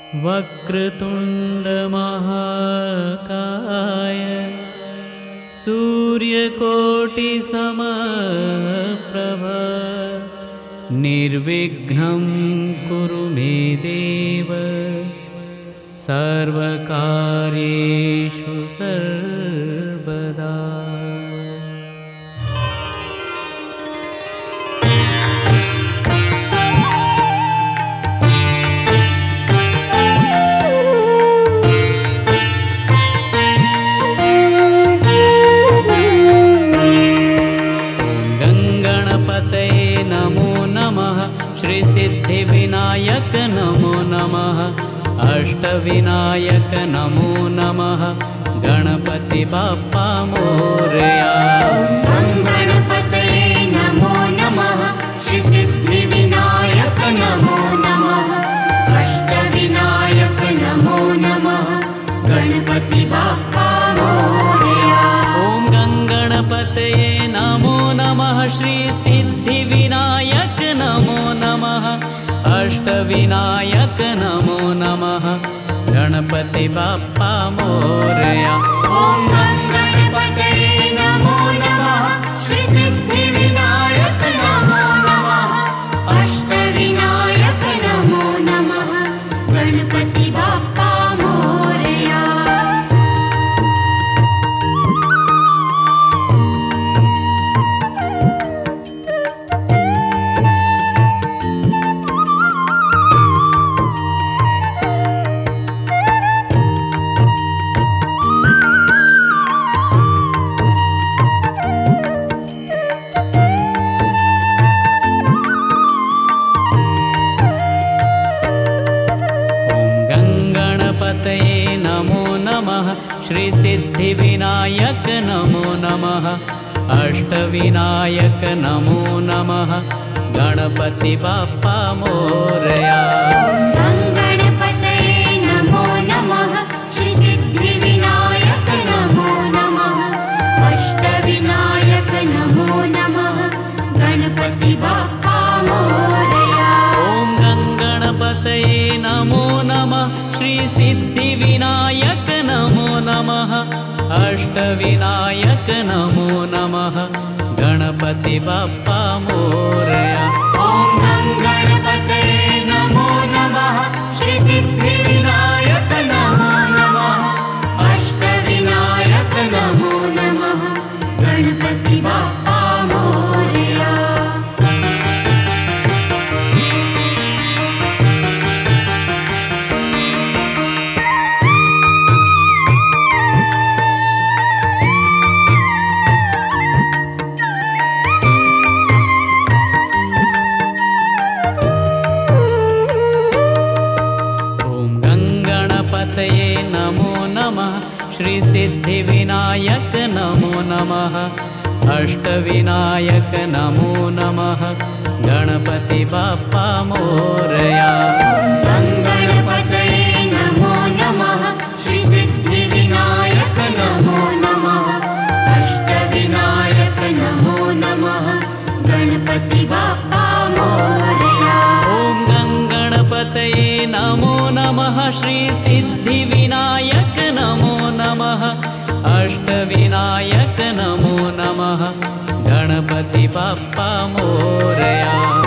वक्रतुण्डमहाकाय सूर्यकोटिसमप्रभ निर्विघ्नं कुरु मे देव सर्वकार्येषु सर्वदा। श्री सिद्धिविनायक नमो नमः। अष्टविनायक नमो नमः। गणपति बाप्पा मोरया। गणपतये नमो नमः। श्री सिद्धिविनायक नमो नमः। अष्टविनायक नमो नमः। गणपति बाप्पा मोरया। ओम गंगणपतये नमो नमः। श्री सिद्धिविनायक नमो नमः। अष्टविनायक नमो नमः। गणपति बाप्पा मोरया। ओम गणपतये नमो नमः। श्री सिद्धिविनायक नमो नमः। अष्टविनायक नमो नमः। गणपति बाप्पा मोरया। नमो नमः। श्री सिद्धिविनायक नमो नमः। अष्टविनायक नमो नमः। गणपति बाप्पा मोरया। गणपतये नमो नमः। श्री सिद्धिविनायक नमो नमः। अष्टविनायक नमो नमः। गणपति बाप्पा मोरया। ओम गणपतये नमो नमः। श्री सिद्धिविनायक नमो नमः। अष्टविनायक नमो नमः। गणपति बाप्पा मोरया। ओम गणपतये नमो नमः। श्री सिद्धिविनायक नमो नमः। अष्टविनायक नमो नमः। गणपति बाप्पा मोरया। नमो नमः। श्री सिद्धिविनायक नमो नमः। अष्टविनायक नमो नमः। गणपति बाप्पा मोरया। गणपतये नमो नमः। श्री सिद्धिविनायक नमो नमः। अष्टविनायक नमो नमः। गणपति बाप्पा मोरया। ओम गणपतये नमो नमः। श्री सिद्धिविनायक नमो नमः। अष्टविनायक नमो नमः। गणपति बाप्पा मोरया।